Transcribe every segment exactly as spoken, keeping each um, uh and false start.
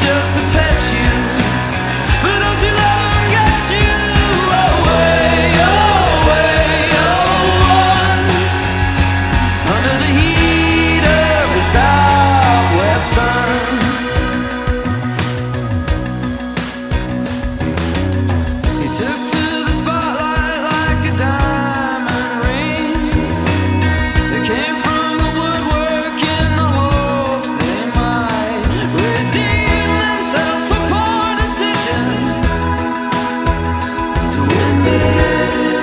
just to pet you, but don't you let them get you away, away, oh, under the heat of the southwest sun. He took to the spotlight like a diamond ring that came from the woodwork in the hopes they might redeem themselves for poor decisions to win big.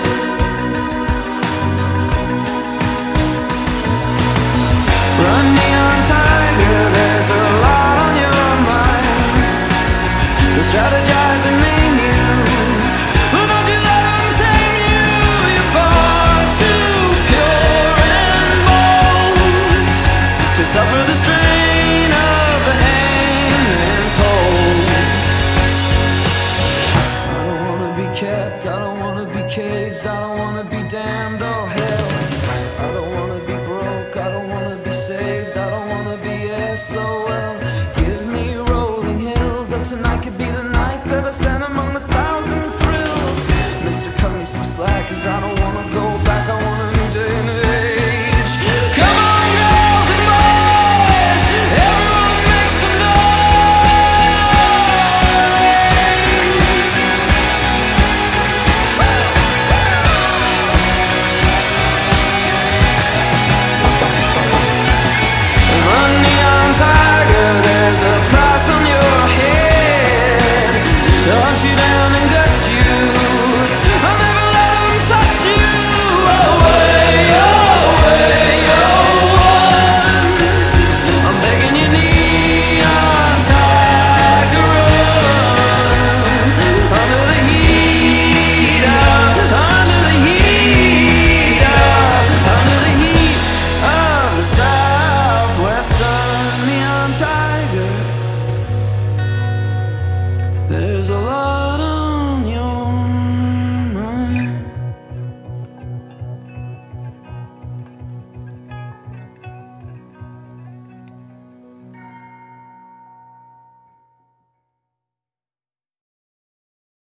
Run, neon tiger, there's a lot on your mind. They'll strategize and name you, but don't you let them tame you. You're far too pure and bold to suffer the strain of the hangman's hold. I don't wanna be kept, I don't wanna be caged, I don't wanna be damned, oh hell. I don't wanna be broke, I don't wanna be saved, I don't wanna be S O L. Give me rolling hills, oh tonight could be the night that I stand among the thousand thrills. Mister, cut me some slack, cause I don't wanna go back, I want a new day and age. Come on girls and boys, everyone make some Run, neon tiger, there's a price on your head. They'll hunt you down and gut you, I'll never let them touch you. Away, away, oh, I'm begging you, neon tiger, run under the heat of, under the heat of, under the heat of the southwest sun. Neon tiger, there's a lot